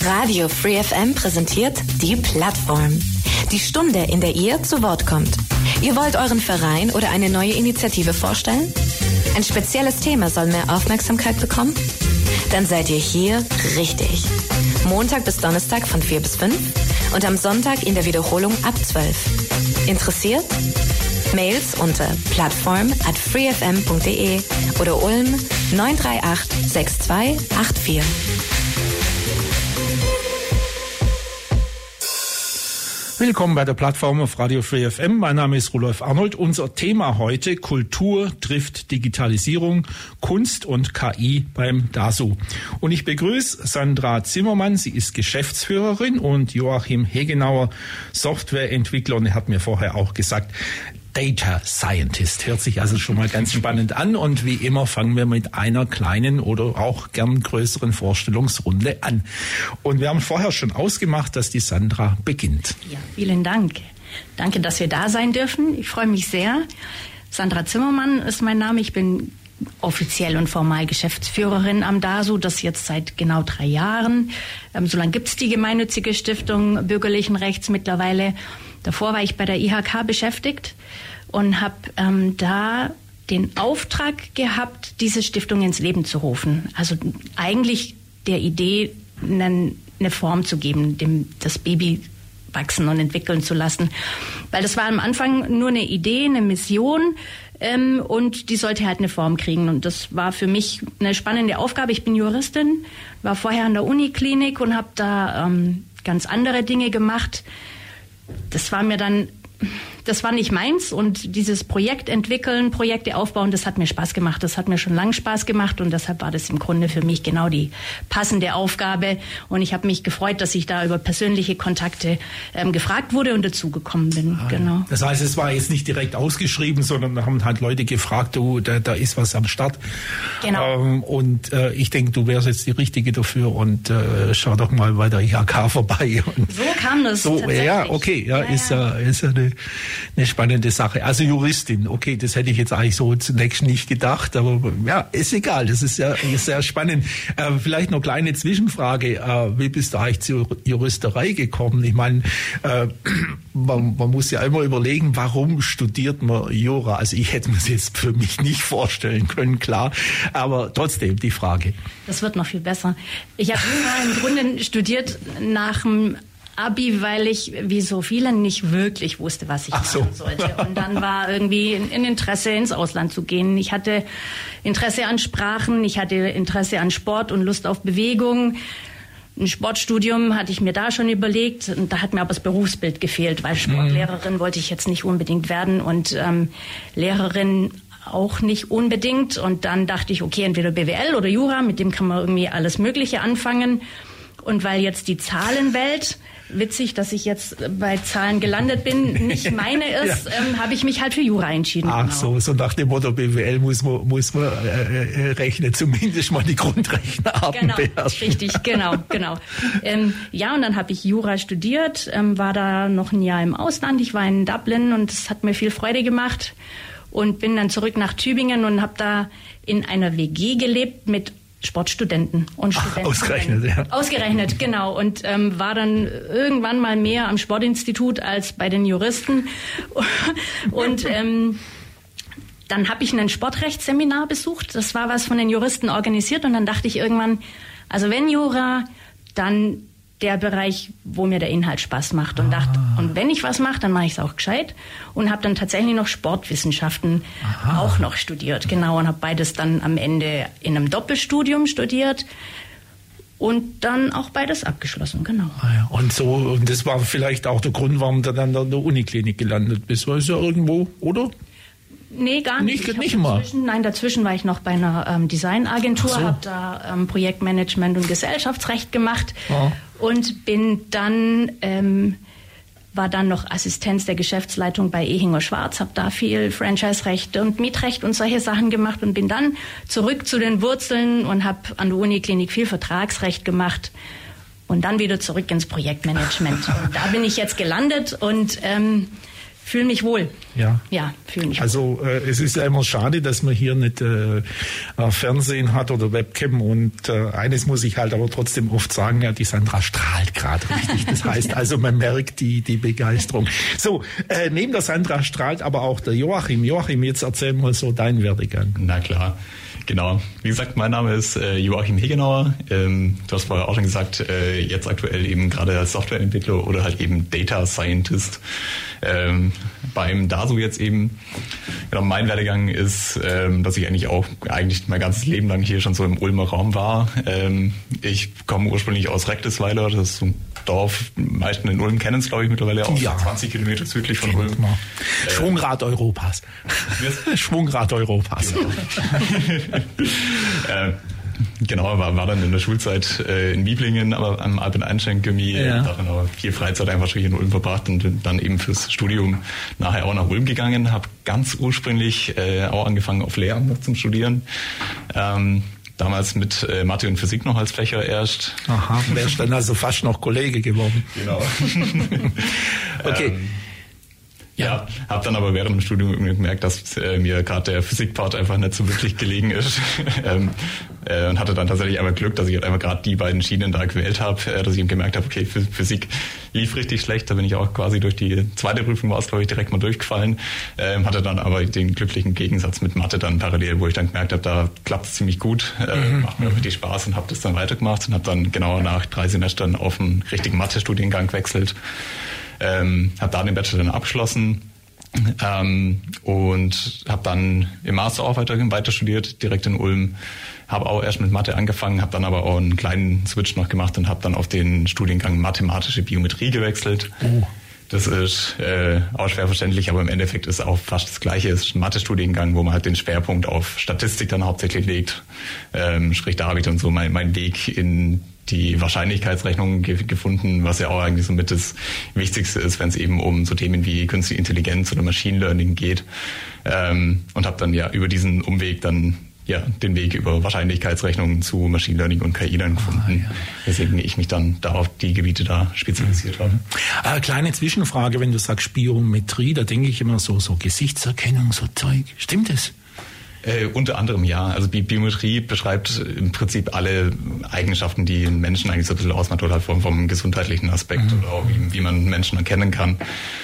Radio Free FM präsentiert die Plattform. Die Stunde, in der ihr zu Wort kommt. Ihr wollt euren Verein oder eine neue Initiative vorstellen? Ein spezielles Thema soll mehr Aufmerksamkeit bekommen? Dann seid ihr hier richtig. Montag bis Donnerstag von 4 bis 5 und am Sonntag in der Wiederholung ab 12. Interessiert? Mails unter plattform@freefm.de oder Ulm 938 6284. Willkommen bei der Plattform auf Radio Free FM. Mein Name ist Rudolf Arnold. Unser Thema heute: Kultur trifft Digitalisierung, Kunst und KI beim DASO. Und ich begrüße Sandra Zimmermann. Sie ist Geschäftsführerin, und Joachim Hegenauer, Softwareentwickler. Und er hat mir vorher auch gesagt, Data Scientist. Hört sich also schon mal ganz spannend an. Und wie immer fangen wir mit einer kleinen oder auch gern größeren Vorstellungsrunde an. Und wir haben vorher schon ausgemacht, dass die Sandra beginnt. Ja, vielen Dank. Danke, dass wir da sein dürfen. Ich freue mich sehr. Sandra Zimmermann ist mein Name. Ich bin offiziell und formal Geschäftsführerin am DASO, das jetzt seit genau 3 Jahren. So lange gibt es die gemeinnützige Stiftung bürgerlichen Rechts mittlerweile. Davor war ich bei der IHK beschäftigt und habe da den Auftrag gehabt, diese Stiftung ins Leben zu rufen. Also eigentlich der Idee, eine Form zu geben, das Baby wachsen und entwickeln zu lassen. Weil das war am Anfang nur eine Idee, eine Mission, und die sollte halt eine Form kriegen. Und das war für mich eine spannende Aufgabe. Ich bin Juristin, war vorher an der Uniklinik und habe da ganz andere Dinge gemacht. Das war nicht meins, und dieses Projekt entwickeln, Projekte aufbauen, das hat mir Spaß gemacht. Das hat mir schon lange Spaß gemacht, und deshalb war das im Grunde für mich genau die passende Aufgabe. Und ich habe mich gefreut, dass ich da über persönliche Kontakte gefragt wurde und dazugekommen bin. Genau. Das heißt, es war jetzt nicht direkt ausgeschrieben, sondern da haben halt Leute gefragt, da ist was am Start. Genau. Und ich denke, du wärst jetzt die Richtige dafür, und schau doch mal bei der IHK vorbei. Und so kam das tatsächlich. Ja, okay, ist ja eine spannende Sache. Also Juristin, okay, das hätte ich jetzt eigentlich so zunächst nicht gedacht, aber ja, ist egal, das ist ja sehr spannend. Vielleicht noch kleine Zwischenfrage, wie bist du eigentlich zur Juristerei gekommen? Ich meine, man muss ja immer überlegen, warum studiert man Jura? Also ich hätte mir das jetzt für mich nicht vorstellen können, klar, aber trotzdem die Frage. Das wird noch viel besser. Ich habe Jura im Grunde studiert nach dem Abi, weil ich, wie so viele, nicht wirklich wusste, was ich machen sollte. Und dann war irgendwie ein Interesse, ins Ausland zu gehen. Ich hatte Interesse an Sprachen, ich hatte Interesse an Sport und Lust auf Bewegung. Ein Sportstudium hatte ich mir da schon überlegt, und da hat mir aber das Berufsbild gefehlt, weil Sportlehrerin wollte ich jetzt nicht unbedingt werden und Lehrerin auch nicht unbedingt. Und dann dachte ich, okay, entweder BWL oder Jura, mit dem kann man irgendwie alles Mögliche anfangen. Und weil jetzt die Zahlenwelt, witzig, dass ich jetzt bei Zahlen gelandet bin, nicht meine ist, habe ich mich halt für Jura entschieden. Ach genau. So nach dem Motto BWL muss man rechnen, zumindest mal die Grundrechenarten beherrschen. Richtig, genau. Ja, und dann habe ich Jura studiert, war da noch ein Jahr im Ausland. Ich war in Dublin, und es hat mir viel Freude gemacht, und bin dann zurück nach Tübingen und habe da in einer WG gelebt mit Sportstudenten und Studenten. Ausgerechnet, genau. Und war dann irgendwann mal mehr am Sportinstitut als bei den Juristen. Und dann habe ich ein Sportrechtsseminar besucht. Das war was von den Juristen organisiert. Und dann dachte ich irgendwann, also wenn Jura, dann der Bereich, wo mir der Inhalt Spaß macht. Und dachte, und wenn ich was mache, dann mache ich es auch gescheit. Und habe dann tatsächlich noch Sportwissenschaften auch noch studiert. Genau, und habe beides dann am Ende in einem Doppelstudium studiert. Und dann auch beides abgeschlossen, genau. Und das war vielleicht auch der Grund, warum du dann an der Uniklinik gelandet bist. War es ja irgendwo, oder? Nee, gar nicht. Dazwischen war ich noch bei einer Designagentur, habe da Projektmanagement und Gesellschaftsrecht gemacht und bin dann, war dann noch Assistenz der Geschäftsleitung bei Ehinger Schwarz, habe da viel Franchise-Recht und Mietrecht und solche Sachen gemacht und bin dann zurück zu den Wurzeln und habe an der Uniklinik viel Vertragsrecht gemacht und dann wieder zurück ins Projektmanagement. Und da bin ich jetzt gelandet und fühle mich wohl. Ja. Ja, fühle mich wohl. Also es ist ja immer schade, dass man hier nicht Fernsehen hat oder Webcam und eines muss ich halt aber trotzdem oft sagen, ja, die Sandra strahlt gerade richtig. Das heißt also, man merkt die Begeisterung. So, neben der Sandra strahlt aber auch der Joachim. Joachim, jetzt erzähl mal so deinen Werdegang. Na klar. Genau. Wie gesagt, mein Name ist Joachim Hegenauer. Du hast vorher auch schon gesagt, jetzt aktuell eben gerade als Softwareentwickler oder halt eben Data Scientist beim DASU jetzt eben. Genau, mein Werdegang ist, dass ich eigentlich mein ganzes Leben lang hier schon so im Ulmer Raum war. Ich komme ursprünglich aus Reckdesweiler, das ist so ein Dorf, meisten in Ulm kennen es, glaube ich, mittlerweile auch 20 Kilometer südlich von Ulm. Schwungrad Europas. Schwungrad Europas. Genau, war dann in der Schulzeit in Wieblingen, aber am Albert-Einstein-Gymnasium, darin aber viel Freizeit einfach schon hier in Ulm verbracht und dann eben fürs Studium nachher auch nach Ulm gegangen, habe ganz ursprünglich auch angefangen auf Lehramt zum Studieren. Damals mit Mathe und Physik noch als Fächer erst. Aha, wärst dann also fast noch Kollege geworden. Genau. Okay. Ja, habe dann aber während dem Studium irgendwie gemerkt, dass mir gerade der Physikpart einfach nicht so wirklich gelegen ist. Und hatte dann tatsächlich einmal Glück, dass ich halt einfach gerade die beiden Schienen da gewählt habe, dass ich eben gemerkt habe, okay, Physik lief richtig schlecht. Da bin ich auch quasi durch die zweite Prüfung war es, glaube ich, direkt mal durchgefallen. Hatte dann aber den glücklichen Gegensatz mit Mathe dann parallel, wo ich dann gemerkt habe, da klappt es ziemlich gut, macht mir richtig Spaß und habe das dann weitergemacht und habe dann genau nach 3 Semestern auf einen richtigen Mathe-Studiengang gewechselt. Habe da den Bachelor dann abgeschlossen und habe dann im Master auch weiter studiert, direkt in Ulm. Habe auch erst mit Mathe angefangen, habe dann aber auch einen kleinen Switch noch gemacht und habe dann auf den Studiengang Mathematische Biometrie gewechselt. Oh. Das ist auch schwer verständlich, aber im Endeffekt ist auch fast das Gleiche. Es ist ein Mathe-Studiengang, wo man halt den Schwerpunkt auf Statistik dann hauptsächlich legt. Sprich, da habe ich dann so meinen Weg in die Wahrscheinlichkeitsrechnung gefunden, was ja auch eigentlich so mit das Wichtigste ist, wenn es eben um so Themen wie Künstliche Intelligenz oder Machine Learning geht. Und habe dann ja über diesen Umweg dann den Weg über Wahrscheinlichkeitsrechnungen zu Machine Learning und KI dann gefunden. Weswegen ich mich dann da auf die Gebiete da spezialisiert habe. Kleine Zwischenfrage, wenn du sagst Biometrie, da denke ich immer so Gesichtserkennung, so Zeug. Stimmt das? Unter anderem ja. Also Biometrie beschreibt im Prinzip alle Eigenschaften, die einen Menschen eigentlich so ein bisschen ausmacht oder halt vom gesundheitlichen Aspekt oder auch wie man Menschen erkennen kann.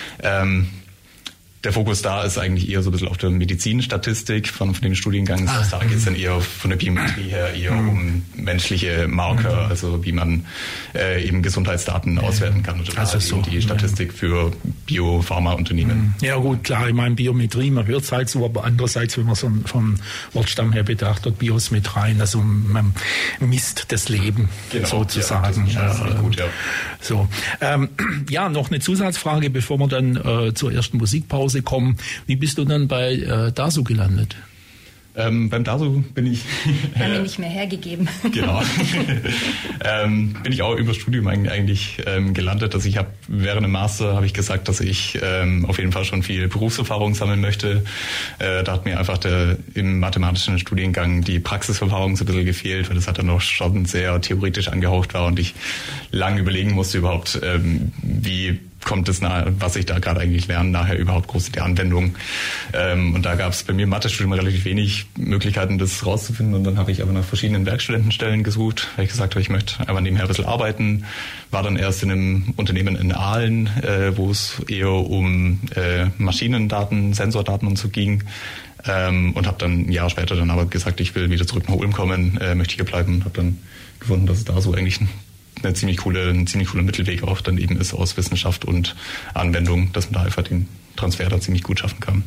Der Fokus da ist eigentlich eher so ein bisschen auf der Medizinstatistik von dem Studiengang. Das heißt, da geht es dann eher von der Biometrie her eher um menschliche Marker, also wie man eben Gesundheitsdaten auswerten kann. Oder also so die Statistik für Biopharmaunternehmen. Ja gut, klar, ich meine Biometrie, man hört es halt so, aber andererseits, wenn man so vom Wortstamm her betrachtet, Bios mit rein, also man misst das Leben sozusagen. Ja, das ist gut, ja. So, noch eine Zusatzfrage, bevor wir dann zur ersten Musikpause kommen. Wie bist du dann bei DASU gelandet? Beim DASU bin ich... Haben wir nicht mehr hergegeben. Genau. Bin ich auch über Studium eigentlich gelandet. Also ich habe während dem Master habe ich gesagt, dass ich auf jeden Fall schon viel Berufserfahrung sammeln möchte. Da hat mir einfach im mathematischen Studiengang die Praxiserfahrung so ein bisschen gefehlt, weil das hat dann noch schon sehr theoretisch angehaucht war und ich lange überlegen musste überhaupt, wie kommt es nahe, was ich da gerade eigentlich lerne, nachher überhaupt groß in die Anwendung. Und da gab es bei mir im Mathestudium relativ wenig Möglichkeiten, das rauszufinden. Und dann habe ich aber nach verschiedenen Werkstudentenstellen gesucht, weil ich gesagt habe, ich möchte einfach nebenher ein bisschen arbeiten. War dann erst in einem Unternehmen in Aalen, wo es eher um Maschinendaten, Sensordaten und so ging. Und habe dann ein Jahr später dann aber gesagt, ich will wieder zurück nach Ulm kommen, möchte hier bleiben. Und habe dann gefunden, dass es da so eigentlich ein ziemlich cooler Mittelweg auch dann eben ist aus Wissenschaft und Anwendung, dass man da einfach den Transfer da ziemlich gut schaffen kann.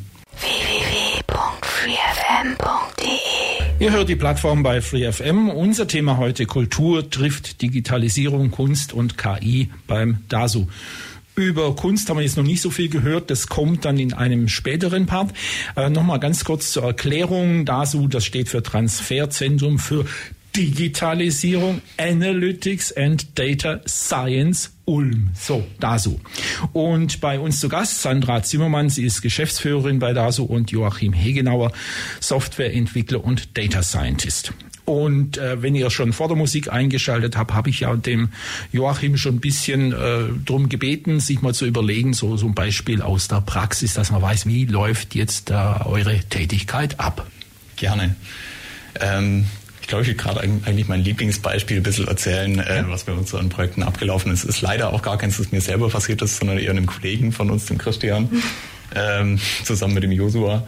Ihr hört die Plattform bei FreeFM. Unser Thema heute: Kultur trifft Digitalisierung, Kunst und KI beim DASU. Über Kunst haben wir jetzt noch nicht so viel gehört. Das kommt dann in einem späteren Part. Nochmal ganz kurz zur Erklärung. DASU, das steht für Transferzentrum für Digitalisierung, Analytics and Data Science Ulm. So, DASU. Und bei uns zu Gast Sandra Zimmermann, sie ist Geschäftsführerin bei DASU, und Joachim Hegenauer, Softwareentwickler und Data Scientist. Und wenn ihr schon vor der Musik eingeschaltet habt, habe ich ja dem Joachim schon ein bisschen drum gebeten, sich mal zu überlegen, so ein Beispiel aus der Praxis, dass man weiß, wie läuft jetzt eure Tätigkeit ab. Gerne. Ich glaube, ich will gerade eigentlich mein Lieblingsbeispiel ein bisschen erzählen, was bei unseren Projekten abgelaufen ist. Ist leider auch gar keins, das mir selber passiert ist, sondern eher einem Kollegen von uns, dem Christian, zusammen mit dem Joshua.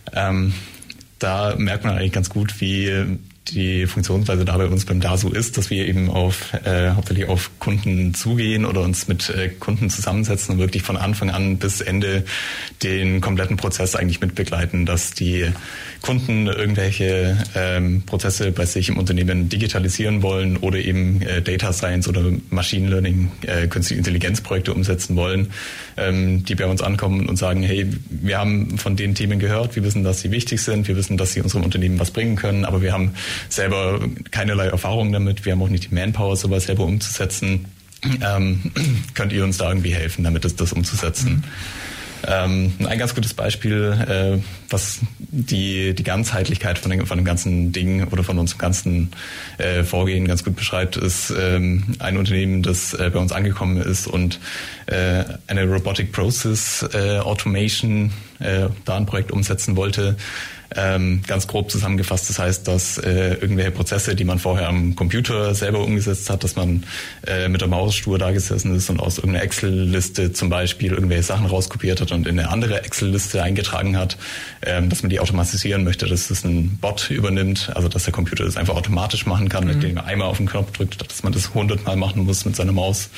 Da merkt man eigentlich ganz gut, wie die Funktionsweise da bei uns beim DASU ist, dass wir eben hauptsächlich auf Kunden zugehen oder uns mit Kunden zusammensetzen und wirklich von Anfang an bis Ende den kompletten Prozess eigentlich mitbegleiten, dass die Kunden irgendwelche Prozesse bei sich im Unternehmen digitalisieren wollen oder eben Data Science oder Machine Learning, künstliche Intelligenzprojekte umsetzen wollen, die bei uns ankommen und sagen, hey, wir haben von den Themen gehört, wir wissen, dass sie wichtig sind, wir wissen, dass sie unserem Unternehmen was bringen können, aber wir haben selber keinerlei Erfahrung damit, wir haben auch nicht die Manpower, sowas selber umzusetzen. Könnt ihr uns da irgendwie helfen, damit das umzusetzen? Ein ganz gutes Beispiel, was die Ganzheitlichkeit von dem ganzen Ding oder von unserem ganzen Vorgehen ganz gut beschreibt, ist ein Unternehmen, das bei uns angekommen ist und eine Robotic Process Automation da ein Projekt umsetzen wollte. Ganz grob zusammengefasst, das heißt, dass irgendwelche Prozesse, die man vorher am Computer selber umgesetzt hat, dass man mit der Maus stur da gesessen ist und aus irgendeiner Excel-Liste zum Beispiel irgendwelche Sachen rauskopiert hat und in eine andere Excel-Liste eingetragen hat, dass man die automatisieren möchte, dass es ein Bot übernimmt, also dass der Computer das einfach automatisch machen kann, indem man einmal auf den Knopf drückt, dass man das 100-mal machen muss mit seiner Maus.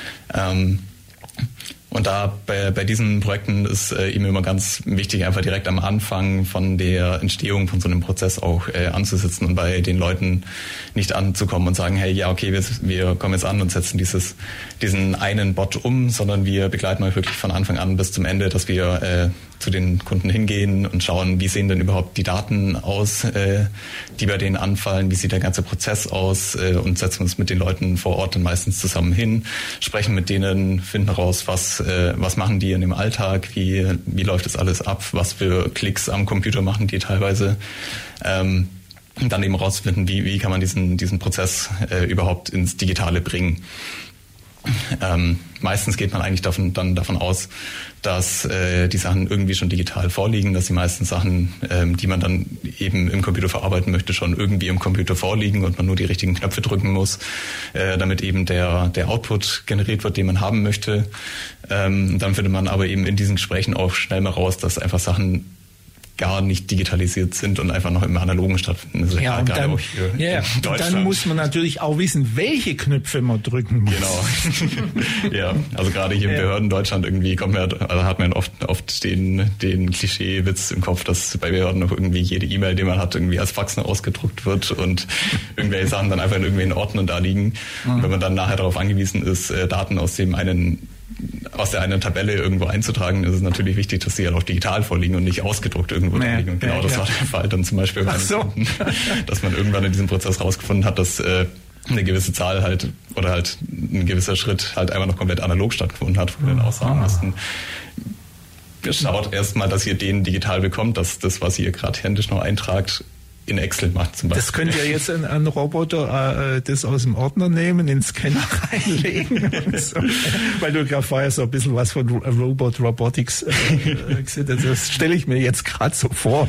Und da bei diesen Projekten ist ihm immer ganz wichtig, einfach direkt am Anfang von der Entstehung von so einem Prozess auch anzusitzen und bei den Leuten nicht anzukommen und sagen, hey, ja, okay, wir kommen jetzt an und setzen diesen einen Bot um, sondern wir begleiten euch wirklich von Anfang an bis zum Ende, dass wir zu den Kunden hingehen und schauen, wie sehen denn überhaupt die Daten aus, die bei denen anfallen, wie sieht der ganze Prozess aus und setzen uns mit den Leuten vor Ort dann meistens zusammen hin, sprechen mit denen, finden heraus, was machen die in dem Alltag, wie läuft das alles ab, was für Klicks am Computer machen die teilweise. Und dann eben rausfinden, wie kann man diesen Prozess überhaupt ins Digitale bringen. Meistens geht man eigentlich davon aus, dass die Sachen irgendwie schon digital vorliegen, dass die meisten Sachen, die man dann eben im Computer verarbeiten möchte, schon irgendwie im Computer vorliegen und man nur die richtigen Knöpfe drücken muss, damit eben der Output generiert wird, den man haben möchte. Dann findet man aber eben in diesen Gesprächen auch schnell mal raus, dass einfach Sachen gar nicht digitalisiert sind und einfach noch im Analogen stattfinden. Also ja, und dann muss man natürlich auch wissen, welche Knöpfe man drücken muss. Genau. Ja, also gerade hier in Behörden Deutschland irgendwie hat man oft den Klischeewitz im Kopf, dass bei Behörden noch irgendwie jede E-Mail, die man hat, irgendwie als Fax noch ausgedruckt wird und irgendwelche Sachen dann einfach in irgendwelchen Ordnern da liegen. Und wenn man dann nachher darauf angewiesen ist, Daten aus der einen Tabelle irgendwo einzutragen, ist es natürlich wichtig, dass sie ja auch digital vorliegen und nicht ausgedruckt irgendwo liegen. Und genau das war der Fall dann zum Beispiel bei Kunden, dass man irgendwann in diesem Prozess rausgefunden hat, dass eine gewisse Zahl halt oder halt ein gewisser Schritt halt einfach noch komplett analog stattgefunden hat, wo wir dann auch sagen mussten, schaut erstmal, dass ihr den digital bekommt, dass das, was ihr gerade händisch noch eintragt, in Excel macht zum Beispiel. Das könnt ihr jetzt ein Roboter das aus dem Ordner nehmen, in den Scanner reinlegen und so. Weil du gerade vorher so ein bisschen was von Robotics gesehen hast. Das stelle ich mir jetzt gerade so vor.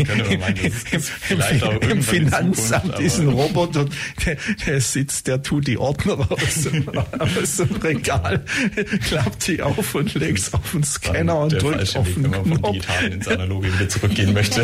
Im Finanzamt ist ein Roboter, der sitzt, der tut die Ordner aus dem Regal, klappt die auf und legt es auf den Scanner und drückt auf den Knopf. Wenn man vom Digitalen ins Analoge wieder zurückgehen möchte.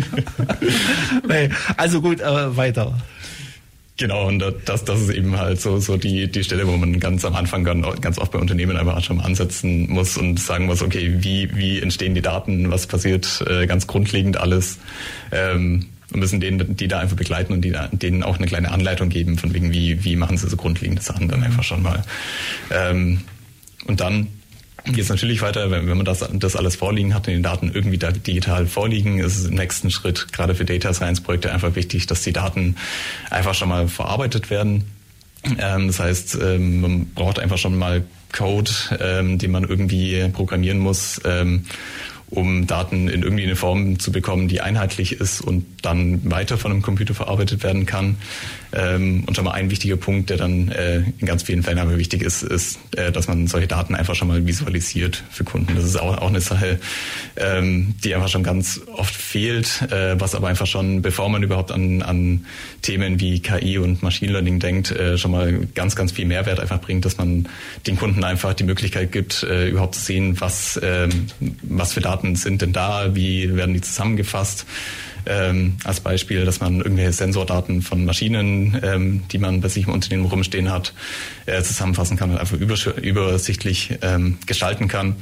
Also gut, weiter. Genau, und das ist eben halt so die Stelle, wo man ganz am Anfang ganz oft bei Unternehmen einfach schon mal ansetzen muss und sagen muss, okay, wie entstehen die Daten, was passiert, ganz grundlegend alles. Wir müssen die da einfach begleiten und denen auch eine kleine Anleitung geben, von wegen, wie machen sie so grundlegende Sachen dann einfach schon mal. Und dann geht es natürlich weiter, wenn man das alles vorliegen hat und die Daten irgendwie da digital vorliegen, ist es im nächsten Schritt, gerade für Data Science Projekte, einfach wichtig, dass die Daten einfach schon mal verarbeitet werden. Das heißt, man braucht einfach schon mal Code, den man irgendwie programmieren muss, um Daten in irgendwie eine Form zu bekommen, die einheitlich ist und dann weiter von einem Computer verarbeitet werden kann. Und schon mal ein wichtiger Punkt, der dann in ganz vielen Fällen aber wichtig ist, dass man solche Daten einfach schon mal visualisiert für Kunden. Das ist auch eine Sache, die einfach schon ganz oft fehlt, was aber einfach schon, bevor man überhaupt an Themen wie KI und Machine Learning denkt, schon mal ganz, ganz viel Mehrwert einfach bringt, dass man den Kunden einfach die Möglichkeit gibt, überhaupt zu sehen, was für Daten sind denn da, wie werden die zusammengefasst. Als Beispiel, dass man irgendwelche Sensordaten von Maschinen, die man bei sich im Unternehmen rumstehen hat, zusammenfassen kann und einfach übersichtlich gestalten kann.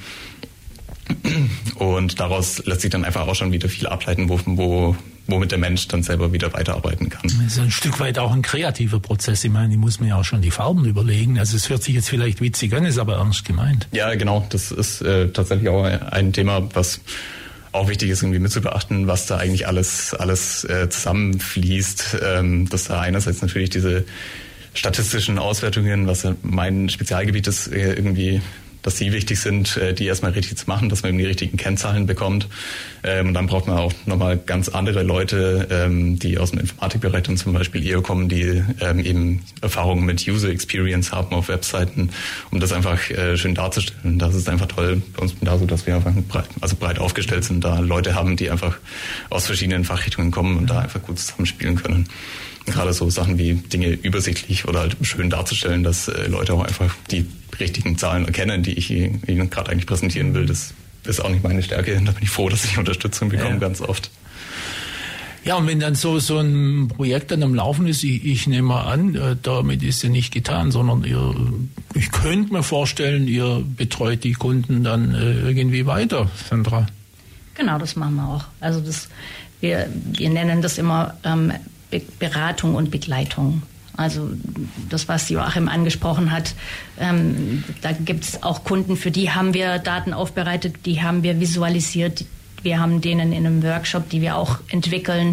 Und daraus lässt sich dann einfach auch schon wieder viel ableiten, womit der Mensch dann selber wieder weiterarbeiten kann. Das ist ein Stück weit auch ein kreativer Prozess. Ich meine, die muss man ja auch schon die Farben überlegen. Also es hört sich jetzt vielleicht witzig an, ist aber ernst gemeint. Ja, genau. Das ist tatsächlich auch ein Thema, was auch wichtig ist, irgendwie mitzubeachten, was da eigentlich alles zusammenfließt. Dass da einerseits natürlich diese statistischen Auswertungen, was mein Spezialgebiet ist, irgendwie, dass die wichtig sind, die erstmal richtig zu machen, dass man eben die richtigen Kennzahlen bekommt. Und dann braucht man auch nochmal ganz andere Leute, die aus dem Informatikbereich dann zum Beispiel eher kommen, die eben Erfahrungen mit User Experience haben auf Webseiten, um das einfach schön darzustellen. Das ist einfach toll bei uns da so, dass wir einfach breit aufgestellt sind, da Leute haben, die einfach aus verschiedenen Fachrichtungen kommen und da einfach gut zusammenspielen können. Gerade so Sachen wie Dinge übersichtlich oder halt schön darzustellen, dass Leute auch einfach die richtigen Zahlen erkennen, die ich Ihnen gerade eigentlich präsentieren will. Das ist auch nicht meine Stärke. Da bin ich froh, dass ich Unterstützung bekomme, ganz oft. Ja, und wenn dann so ein Projekt dann am Laufen ist, ich nehme mal an, damit ist ja nicht getan, sondern ich könnte mir vorstellen, ihr betreut die Kunden dann irgendwie weiter, Sandra. Genau, das machen wir auch. Also wir nennen das immer Beratung und Begleitung. Also das, was Joachim angesprochen hat, da gibt es auch Kunden, für die haben wir Daten aufbereitet, die haben wir visualisiert. Wir haben denen in einem Workshop, die wir auch entwickeln,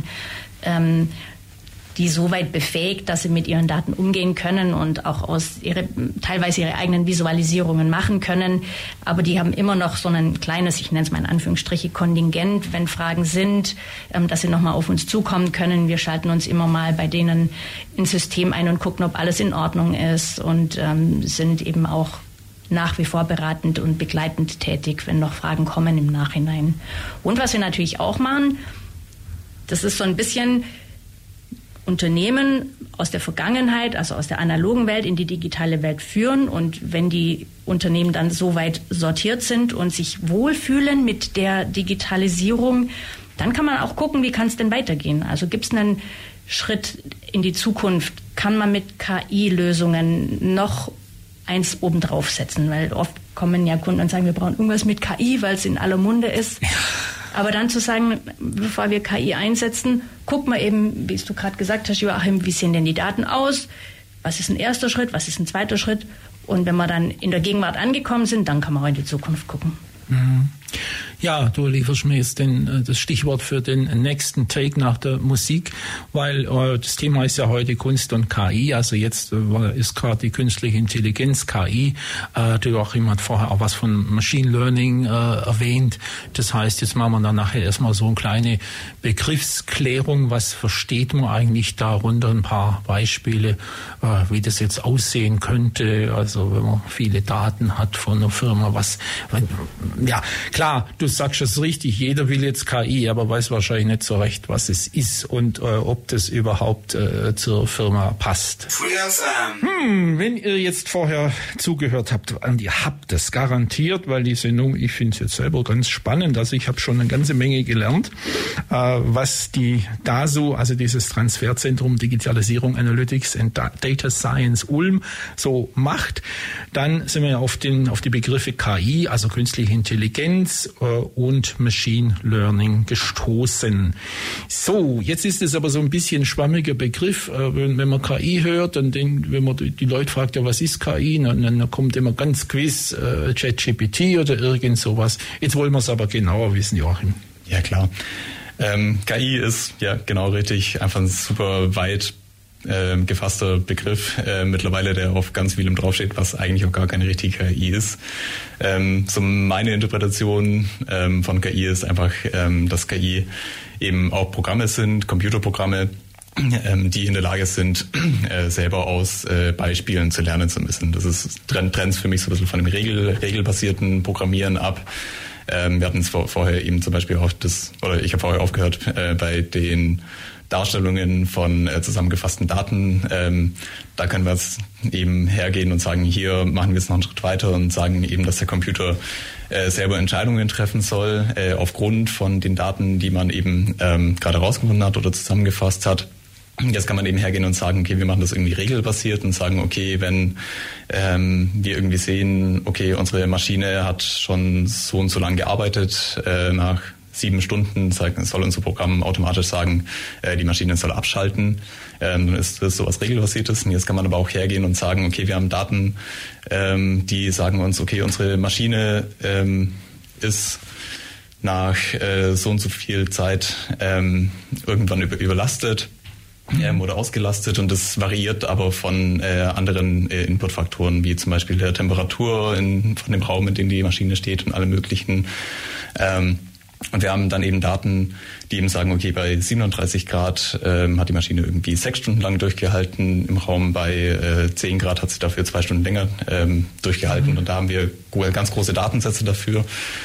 die so weit befähigt, dass sie mit ihren Daten umgehen können und auch teilweise ihre eigenen Visualisierungen machen können. Aber die haben immer noch so ein kleines, ich nenne es mal in Anführungsstriche, Kontingent, wenn Fragen sind, dass sie nochmal auf uns zukommen können. Wir schalten uns immer mal bei denen ins System ein und gucken, ob alles in Ordnung ist und sind eben auch nach wie vor beratend und begleitend tätig, wenn noch Fragen kommen im Nachhinein. Und was wir natürlich auch machen, das ist so ein bisschen Unternehmen aus der Vergangenheit, also aus der analogen Welt in die digitale Welt führen. Und wenn die Unternehmen dann so weit sortiert sind und sich wohlfühlen mit der Digitalisierung, dann kann man auch gucken, wie kann es denn weitergehen. Also gibt es einen Schritt in die Zukunft? Kann man mit KI-Lösungen noch eins obendrauf setzen? Weil oft kommen ja Kunden und sagen, wir brauchen irgendwas mit KI, weil es in aller Munde ist. Aber dann zu sagen, bevor wir KI einsetzen, guck mal eben, wie du gerade gesagt hast, Joachim, wie sehen denn die Daten aus? Was ist ein erster Schritt? Was ist ein zweiter Schritt? Und wenn wir dann in der Gegenwart angekommen sind, dann kann man auch in die Zukunft gucken. Mhm. Ja, du lieferst mir jetzt das Stichwort für den nächsten Take nach der Musik, weil das Thema ist ja heute Kunst und KI. Also jetzt ist gerade die künstliche Intelligenz, KI. Joachim hat vorher auch was von Machine Learning erwähnt. Das heißt, jetzt machen wir dann nachher erstmal so eine kleine Begriffsklärung. Was versteht man eigentlich darunter? Ein paar Beispiele, wie das jetzt aussehen könnte. Also wenn man viele Daten hat von einer Firma, ja, klar, du sagst es richtig, jeder will jetzt KI, aber weiß wahrscheinlich nicht so recht, was es ist und ob das überhaupt zur Firma passt. Wenn ihr jetzt vorher zugehört habt, und ihr habt es garantiert, weil die Sendung, ich finde es jetzt selber ganz spannend, also ich habe schon eine ganze Menge gelernt, was die DASU, also dieses Transferzentrum Digitalisierung, Analytics and Data Science Ulm so macht. Dann sind wir auf die Begriffe KI, also künstliche Intelligenz und Machine Learning gestoßen. So, jetzt ist es aber so ein bisschen ein schwammiger Begriff. Wenn man KI hört, dann wenn man die Leute fragt, ja, was ist KI? Dann kommt immer ganz gewiss ChatGPT oder irgend sowas. Jetzt wollen wir es aber genauer wissen, Joachim. Ja, klar. KI ist, ja, genau richtig, einfach ein super weit gefasster Begriff mittlerweile, der auf ganz vielem draufsteht, was eigentlich auch gar keine richtige KI ist. So meine Interpretation von KI ist einfach, dass KI eben auch Programme sind, Computerprogramme, die in der Lage sind, selber aus Beispielen zu lernen zu müssen. Das ist trennt für mich so ein bisschen von dem regelbasierten Programmieren ab. Wir hatten es vorher eben zum Beispiel auch ich habe vorher aufgehört bei den Darstellungen von zusammengefassten Daten. Da können wir jetzt eben hergehen und sagen, hier machen wir es noch einen Schritt weiter und sagen eben, dass der Computer selber Entscheidungen treffen soll aufgrund von den Daten, die man eben gerade rausgefunden hat oder zusammengefasst hat. Jetzt kann man eben hergehen und sagen, okay, wir machen das irgendwie regelbasiert und sagen, okay, wenn wir irgendwie sehen, okay, unsere Maschine hat schon so und so lang gearbeitet, nach 7 Stunden soll unser Programm automatisch sagen, die Maschine soll abschalten. Dann ist das sowas Regelbasiertes. Und jetzt kann man aber auch hergehen und sagen, okay, wir haben Daten, die sagen uns, okay, unsere Maschine ist nach so und so viel Zeit irgendwann überlastet. Oder ausgelastet, und das variiert aber von anderen Inputfaktoren, wie zum Beispiel der Temperatur von dem Raum, in dem die Maschine steht und alle möglichen. Und wir haben dann eben Daten, die eben sagen, okay, bei 37 Grad hat die Maschine irgendwie 6 Stunden lang durchgehalten, im Raum bei 10 Grad hat sie dafür 2 Stunden länger durchgehalten, und da haben wir ganz große Datensätze dafür.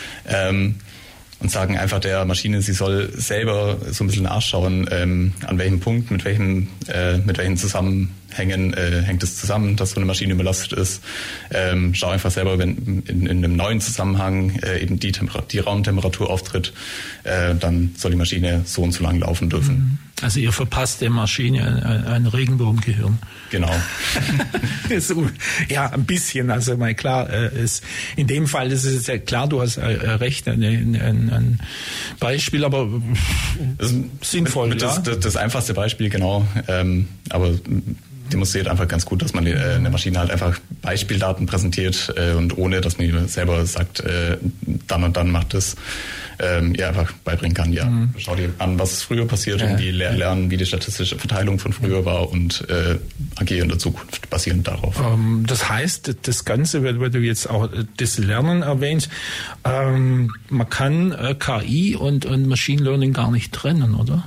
Und sagen einfach der Maschine, sie soll selber so ein bisschen nachschauen, an welchem Punkt, mit welchen Zusammenhängen hängt es zusammen, dass so eine Maschine überlastet ist. Schau einfach selber, wenn in einem neuen Zusammenhang eben die Raumtemperatur auftritt, dann soll die Maschine so und so lang laufen dürfen. Also ihr verpasst der Maschine ein Regenbogengehirn. Genau. So, ja, ein bisschen. Also mal klar, in dem Fall ist es ja klar, du hast recht, ein Beispiel, aber sinnvoll. Das einfachste Beispiel, genau. Aber demonstriert einfach ganz gut, dass man eine Maschine halt einfach Beispieldaten präsentiert und ohne, dass man selber sagt, dann und dann macht es, einfach beibringen kann. Ja, schau dir an, was früher passiert, irgendwie lernen, wie die statistische Verteilung von früher war und agieren in der Zukunft basierend darauf. Das heißt, das Ganze, weil du jetzt auch das Lernen erwähnst, man kann KI und Machine Learning gar nicht trennen, oder?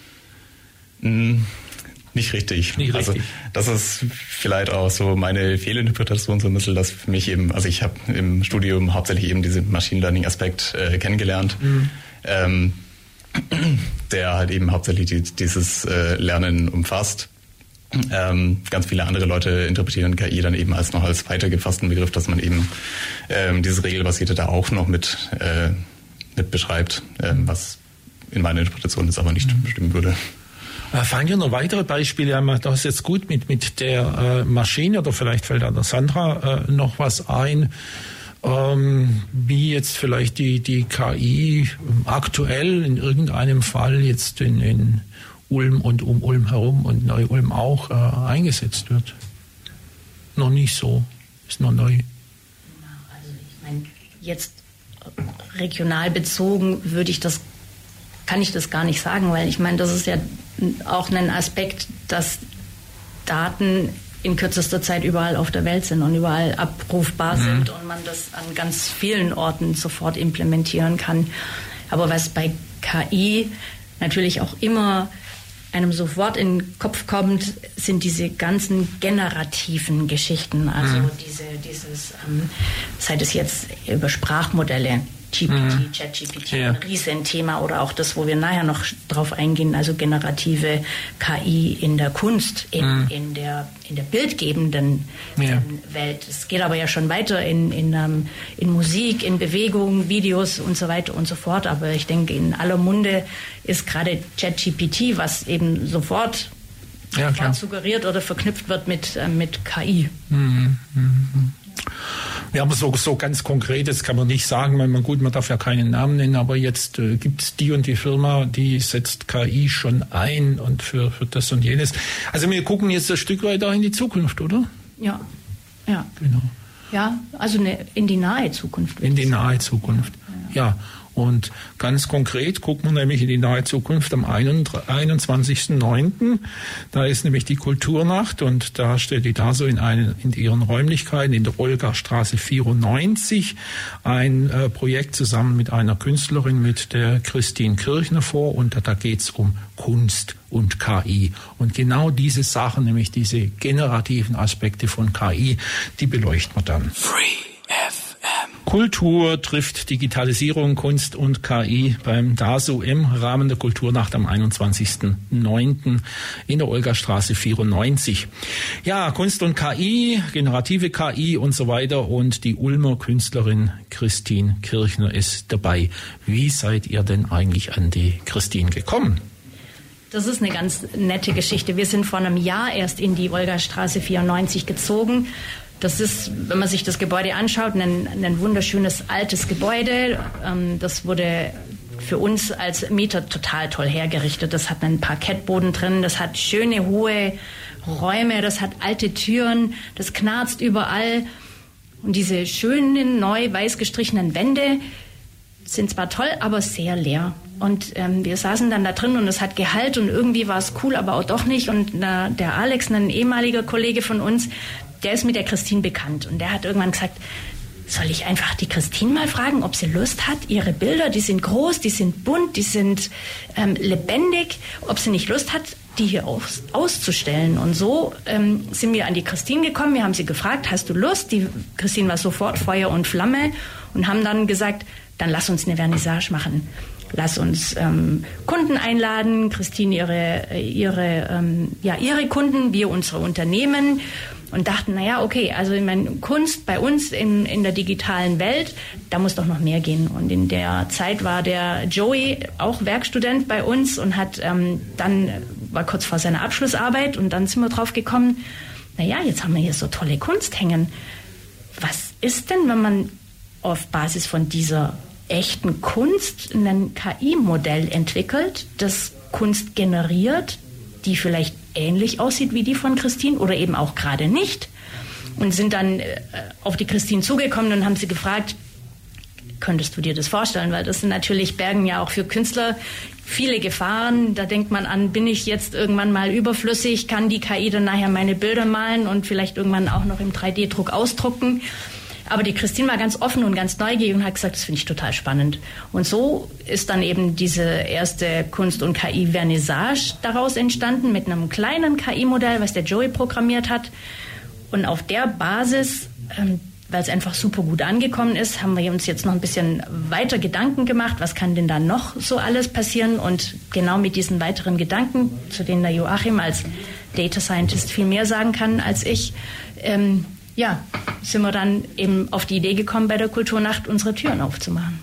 Nicht richtig. Also das ist vielleicht auch so meine Fehlinterpretation so ein bisschen, dass für mich eben, also ich habe im Studium hauptsächlich eben diesen Machine Learning Aspekt kennengelernt, der halt eben hauptsächlich dieses Lernen umfasst. Ganz viele andere Leute interpretieren KI dann eben noch als weitergefassten Begriff, dass man eben dieses Regelbasierte da auch noch mit beschreibt, was in meiner Interpretation jetzt aber nicht stimmen würde. Fallen dir noch weitere Beispiele ein? Das ist jetzt gut mit der Maschine, oder vielleicht fällt da der Sandra noch was ein, wie jetzt vielleicht die KI aktuell in irgendeinem Fall jetzt in Ulm und um Ulm herum und Neu-Ulm auch eingesetzt wird. Noch nicht so, ist noch neu. Also ich meine, jetzt regional bezogen kann ich das gar nicht sagen, weil ich meine, das ist ja auch ein Aspekt, dass Daten in kürzester Zeit überall auf der Welt sind und überall abrufbar sind und man das an ganz vielen Orten sofort implementieren kann. Aber was bei KI natürlich auch immer einem sofort in den Kopf kommt, sind diese ganzen generativen Geschichten. Also sei das jetzt über Sprachmodelle, GPT, ChatGPT, ein Riesenthema, oder auch das, wo wir nachher noch drauf eingehen, also generative KI in der Kunst, in der bildgebenden Welt. Es geht aber ja schon weiter in Musik, in Bewegung, Videos und so weiter und so fort. Aber ich denke, in aller Munde ist gerade ChatGPT, was eben sofort suggeriert oder verknüpft wird mit KI. Ja, aber so ganz konkret, das kann man nicht sagen, weil man darf ja keinen Namen nennen, aber jetzt gibt es die und die Firma, die setzt KI schon ein und für das und jenes. Also wir gucken jetzt ein Stück weiter in die Zukunft, oder? Ja. Genau. Ja, also in die nahe Zukunft. In die nahe Zukunft, ja. Und ganz konkret gucken wir nämlich in die nahe Zukunft am 21.09. Da ist nämlich die Kulturnacht und da steht die DASO in ihren Räumlichkeiten in der Olgastraße 94 ein Projekt zusammen mit einer Künstlerin, mit der Christine Kirchner vor, und da geht's um Kunst und KI. Und genau diese Sachen, nämlich diese generativen Aspekte von KI, die beleuchten wir dann. Free FM. Kultur trifft Digitalisierung, Kunst und KI beim DASO im Rahmen der Kulturnacht am 21.09. in der Olgastraße 94. Ja, Kunst und KI, generative KI und so weiter, und die Ulmer Künstlerin Christine Kirchner ist dabei. Wie seid ihr denn eigentlich an die Christine gekommen? Das ist eine ganz nette Geschichte. Wir sind vor einem Jahr erst in die Olgastraße 94 gezogen. Das ist, wenn man sich das Gebäude anschaut, ein wunderschönes altes Gebäude. Das wurde für uns als Mieter total toll hergerichtet. Das hat einen Parkettboden drin, das hat schöne hohe Räume, das hat alte Türen, das knarzt überall. Und diese schönen, neu weiß gestrichenen Wände sind zwar toll, aber sehr leer. Und wir saßen dann da drin und es hat Gehalt und irgendwie war es cool, aber auch doch nicht. Und der Alex, ein ehemaliger Kollege von uns, der ist mit der Christine bekannt. Und der hat irgendwann gesagt, soll ich einfach die Christine mal fragen, ob sie Lust hat? Ihre Bilder, die sind groß, die sind bunt, die sind lebendig. Ob sie nicht Lust hat, die hier auszustellen. Und so sind wir an die Christine gekommen. Wir haben sie gefragt, hast du Lust? Die Christine war sofort Feuer und Flamme und haben dann gesagt, dann lass uns eine Vernissage machen. Lass uns Kunden einladen, Christine ihre Kunden, wir unsere Unternehmen, und dachten, naja, okay, also ich meine, Kunst bei uns in der digitalen Welt, da muss doch noch mehr gehen. Und in der Zeit war der Joey auch Werkstudent bei uns und hat war kurz vor seiner Abschlussarbeit, und dann sind wir drauf gekommen, naja, jetzt haben wir hier so tolle Kunst hängen. Was ist denn, wenn man auf Basis von dieser echten Kunst ein KI-Modell entwickelt, das Kunst generiert, die vielleicht ähnlich aussieht wie die von Christine oder eben auch gerade nicht, und sind dann auf die Christine zugekommen und haben sie gefragt, könntest du dir das vorstellen? Weil das sind natürlich, bergen ja auch für Künstler viele Gefahren. Da denkt man an, bin ich jetzt irgendwann mal überflüssig, kann die KI dann nachher meine Bilder malen und vielleicht irgendwann auch noch im 3D-Druck ausdrucken? Aber die Christine war ganz offen und ganz neugierig und hat gesagt, das finde ich total spannend. Und so ist dann eben diese erste Kunst- und KI-Vernissage daraus entstanden mit einem kleinen KI-Modell, was der Joey programmiert hat. Und auf der Basis, weil es einfach super gut angekommen ist, haben wir uns jetzt noch ein bisschen weiter Gedanken gemacht, was kann denn da noch so alles passieren? Und genau mit diesen weiteren Gedanken, zu denen der Joachim als Data Scientist viel mehr sagen kann als ich, sind wir dann eben auf die Idee gekommen, bei der Kulturnacht unsere Türen aufzumachen.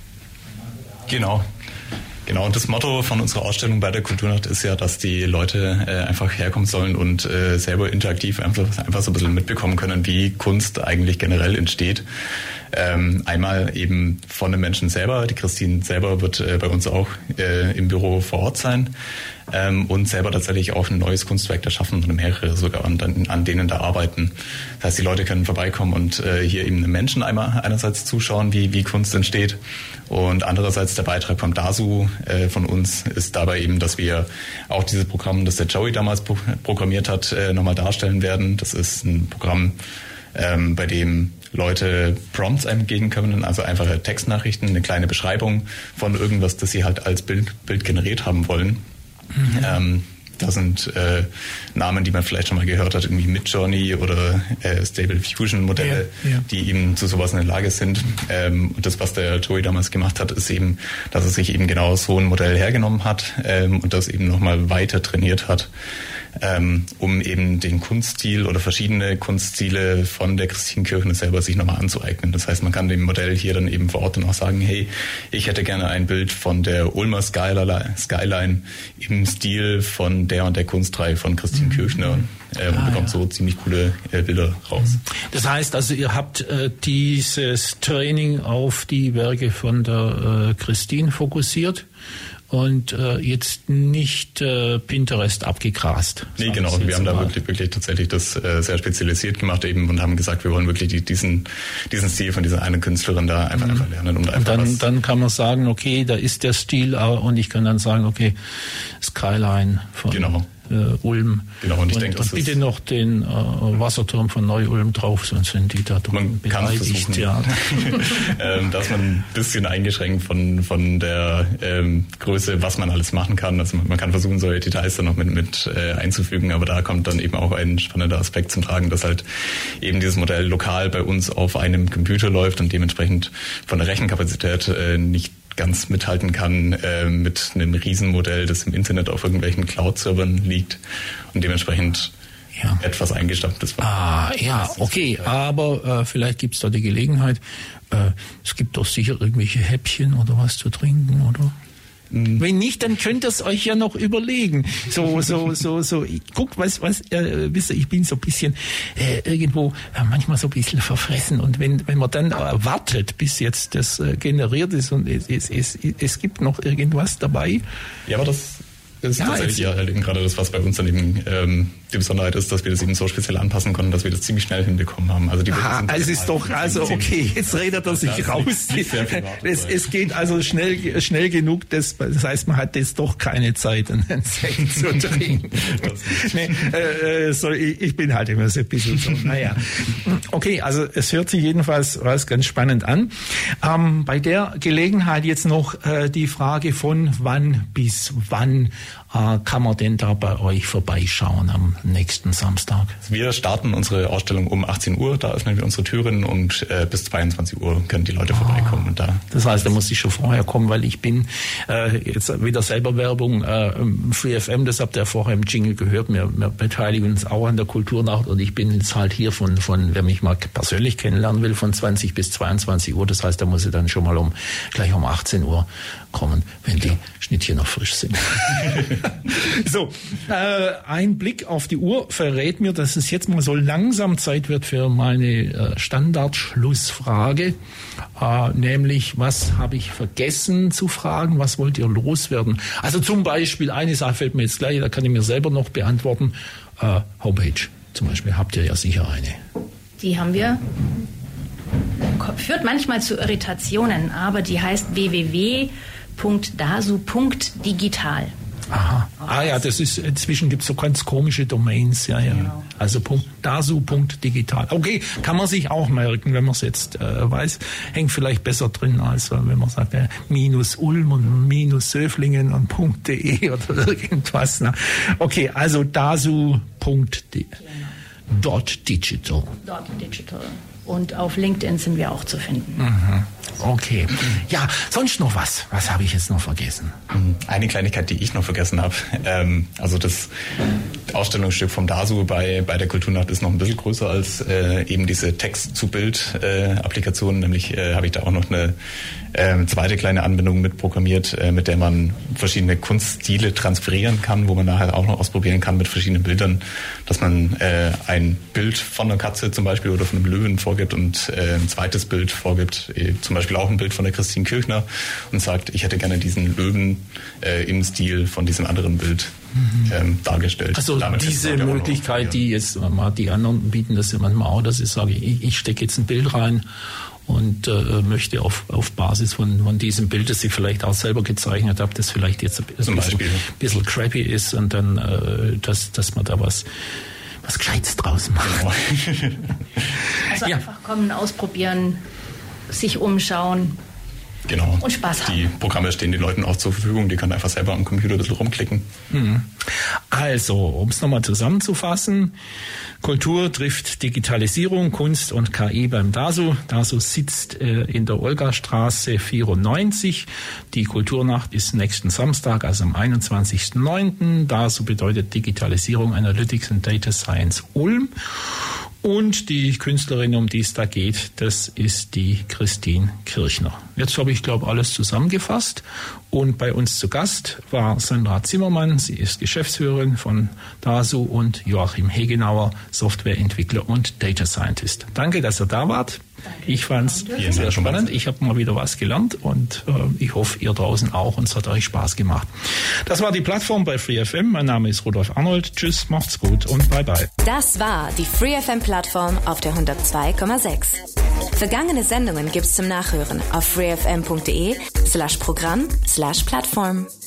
Genau. Und das Motto von unserer Ausstellung bei der Kulturnacht ist ja, dass die Leute einfach herkommen sollen und selber interaktiv einfach so ein bisschen mitbekommen können, wie Kunst eigentlich generell entsteht. Einmal eben von den Menschen selber. Die Christine selber wird bei uns auch im Büro vor Ort sein und selber tatsächlich auch ein neues Kunstwerk erschaffen oder mehrere sogar, an denen da arbeiten. Das heißt, die Leute können vorbeikommen und hier eben den Menschen einerseits zuschauen, wie Kunst entsteht, und andererseits der Beitrag vom DASO von uns ist dabei eben, dass wir auch dieses Programm, das der Joey damals programmiert hat, nochmal darstellen werden. Das ist ein Programm, bei dem Leute Prompts eingeben können, also einfache Textnachrichten, eine kleine Beschreibung von irgendwas, das sie halt als Bild generiert haben wollen. Mhm. Da sind Namen, die man vielleicht schon mal gehört hat, irgendwie Midjourney oder Stable Diffusion Modelle, die eben zu sowas in der Lage sind. Und das, was der Joey damals gemacht hat, ist eben, dass er sich eben genau so ein Modell hergenommen hat und das eben nochmal weiter trainiert hat, um eben den Kunststil oder verschiedene Kunststile von der Christine Kirchner selber sich nochmal anzueignen. Das heißt, man kann dem Modell hier dann eben vor Ort dann auch sagen, hey, ich hätte gerne ein Bild von der Ulmer Skyline im Stil von der und der Kunstreihe von Christine Kirchner, und bekommt so ziemlich coole Bilder raus. Das heißt also, ihr habt dieses Training auf die Werke von der Christine fokussiert. und jetzt nicht Pinterest abgegrast. Nee, genau. Wir haben da wirklich tatsächlich das sehr spezialisiert gemacht eben und haben gesagt, wir wollen wirklich diesen Stil von dieser einen Künstlerin da einfach lernen. Und dann kann man sagen, okay, da ist der Stil und ich kann dann sagen, okay, Skyline von Ulm. Genau, und ich denke, das bitte noch den Wasserturm von Neu-Ulm drauf, sonst sind die da drüben beleidigt. Ja. Da ist man ein bisschen eingeschränkt von der Größe, was man alles machen kann. Also man kann versuchen, solche Details dann noch mit einzufügen, aber da kommt dann eben auch ein spannender Aspekt zum Tragen, dass halt eben dieses Modell lokal bei uns auf einem Computer läuft und dementsprechend von der Rechenkapazität nicht ganz mithalten kann mit einem Riesenmodell, das im Internet auf irgendwelchen Cloud-Servern liegt und dementsprechend etwas eingestampftes war. Ja, okay, aber vielleicht gibt es da die Gelegenheit, es gibt doch sicher irgendwelche Häppchen oder was zu trinken, oder? Wenn nicht, dann könnt ihr es euch ja noch überlegen. Guck, wisst ihr, ich bin so ein bisschen irgendwo manchmal so ein bisschen verfressen und wenn man dann wartet, bis jetzt das generiert ist und es gibt noch irgendwas dabei. Ja, aber das ist tatsächlich eben gerade das, was bei uns dann eben die Besonderheit ist, dass wir das eben so speziell anpassen konnten, dass wir das ziemlich schnell hinbekommen haben. Also es ist doch, okay, jetzt redet er sich raus. Es geht also schnell genug, das heißt, man hat jetzt doch keine Zeit, einen Sekt zu trinken. Ich bin halt immer so ein bisschen so, naja. Okay, also es hört sich jedenfalls ganz spannend an. Bei der Gelegenheit jetzt noch die Frage von wann bis wann kann man denn da bei euch vorbeischauen am nächsten Samstag? Wir starten unsere Ausstellung um 18 Uhr, da öffnen wir unsere Türen und bis 22 Uhr können die Leute vorbeikommen. Und das heißt, da muss ich schon vorher kommen, weil ich bin jetzt wieder selber Werbung, Free FM, das habt ihr vorher im Jingle gehört, wir beteiligen uns auch an der Kulturnacht und ich bin jetzt halt hier von wer mich mal persönlich kennenlernen will, von 20 bis 22 Uhr, das heißt, da muss ich dann schon mal gleich um 18 Uhr kommen, wenn die Schnittchen noch frisch sind. So, ein Blick auf die Uhr verrät mir, dass es jetzt mal so langsam Zeit wird für meine Standardschlussfrage, nämlich, was habe ich vergessen zu fragen, was wollt ihr loswerden? Also zum Beispiel, eine Sache fällt mir jetzt gleich, da kann ich mir selber noch beantworten, Homepage zum Beispiel, habt ihr ja sicher eine. Die haben wir. Führt manchmal zu Irritationen, aber die heißt www.dasu.digital. Aha. Ja, das ist, inzwischen gibt es so ganz komische Domains, ja. Genau. Also .dasu.digital. Okay, kann man sich auch merken, wenn man es jetzt weiß. Hängt vielleicht besser drin, als wenn man sagt, minus Ulm und minus Söflingen und .de oder irgendwas. Na. Okay, also dasu.digital. Digital. Und auf LinkedIn sind wir auch zu finden. Mhm. Okay. Ja, sonst noch was? Was habe ich jetzt noch vergessen? Eine Kleinigkeit, die ich noch vergessen habe. Also das Ausstellungsstück vom DASU bei der Kulturnacht ist noch ein bisschen größer als eben diese Text-zu-Bild-Applikation. Nämlich habe ich da auch noch eine zweite kleine Anwendung mitprogrammiert, mit der man verschiedene Kunststile transferieren kann, wo man nachher auch noch ausprobieren kann mit verschiedenen Bildern, dass man ein Bild von einer Katze zum Beispiel oder von einem Löwen vorgibt und ein zweites Bild vorgibt, zum Beispiel auch ein Bild von der Christine Kirchner und sagt, ich hätte gerne diesen Löwen im Stil von diesem anderen Bild dargestellt. Also diese Möglichkeit, die jetzt die anderen bieten das ja manchmal auch, dass ich sage, ich stecke jetzt ein Bild rein und möchte auf Basis von diesem Bild, das ich vielleicht auch selber gezeichnet habe, das vielleicht jetzt ein bisschen crappy ist und dann, dass man da was Gescheites draus macht. Genau. Also einfach kommen, ausprobieren, sich umschauen. Genau. Und Spaß haben. Die Programme stehen den Leuten auch zur Verfügung, die können einfach selber am Computer ein bisschen rumklicken. Also, um es nochmal zusammenzufassen, Kultur trifft Digitalisierung, Kunst und KI beim DASU. DASU sitzt in der Olgastraße 94. Die Kulturnacht ist nächsten Samstag, also am 21.09. DASU bedeutet Digitalisierung, Analytics and Data Science Ulm. Und die Künstlerin, um die es da geht, das ist die Christine Kirchner. Jetzt habe ich, glaube ich, alles zusammengefasst. Und bei uns zu Gast war Sandra Zimmermann. Sie ist Geschäftsführerin von DASO und Joachim Hegenauer, Softwareentwickler und Data Scientist. Danke, dass ihr da wart. Ich fand es sehr spannend. Ich habe mal wieder was gelernt und ich hoffe, ihr draußen auch. Und es hat euch Spaß gemacht. Das war die Plattform bei FreeFM. Mein Name ist Rudolf Arnold. Tschüss, macht's gut und bye bye. Das war die FreeFM-Plattform auf der 102,6. Vergangene Sendungen gibt's zum Nachhören auf freefm.de/Programm/Plattform.